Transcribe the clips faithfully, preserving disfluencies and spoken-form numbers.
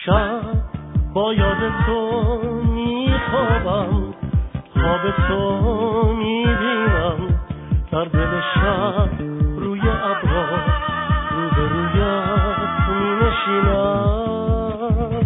شب با یاد تو میخوابم، خواب تو میبینم، در دل شب روی ابرا رو به رویت مینشینم.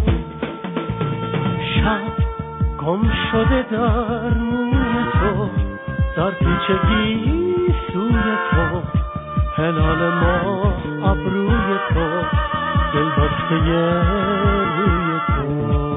شب گم شده در موی تو، در پیچگی سوی تو، هلال ما ابروی تو، دل بسته روی تو.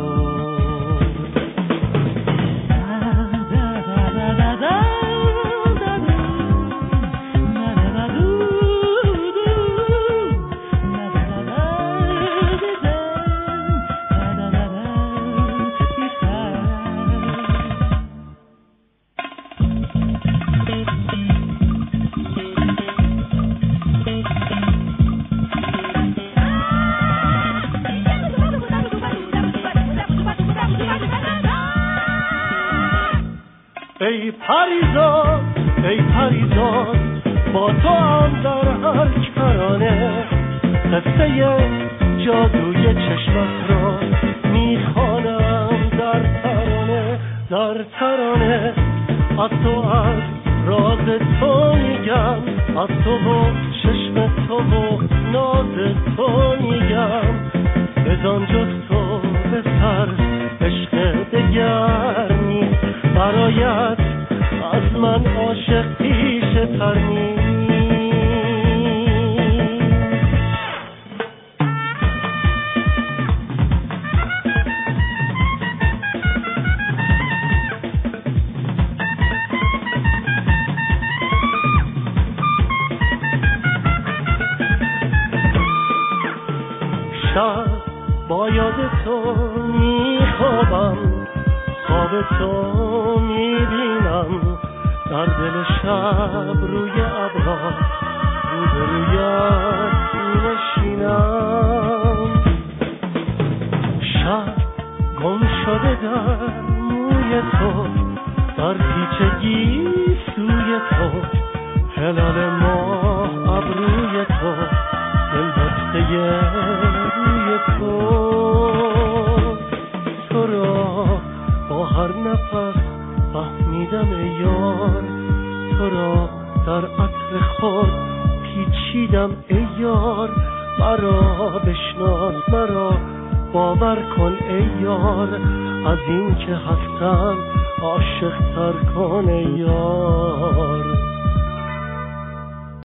ای پریزاد ای پریزاد با تو هم در هر کرانه، قصه جادوی چشمت را میخوانم در ترانه، در ترانه. از تو از راز تو میگم، از تو و چشم تو و ناز تو میگم، بزن جز تو به سر عشق دگر نیست، برایت از من عاشق پیشه تر نیست. شب با یاد تو میخوابم، خواب تو میبینم، در دل شب روی ابرا رو به رویت می‌نشینم. شب گم شده در موی تو، در پیچگی سوی تو، هلال ماه ابروی تو، دل بسته روی تو. تو را با هر نفس فهمیدم ای یار، تو را در عطر خود پیچیدم ای یار. مرا بشناس، مرا باور کن ای یار، از این که هستم عاشق تر کن ای یار.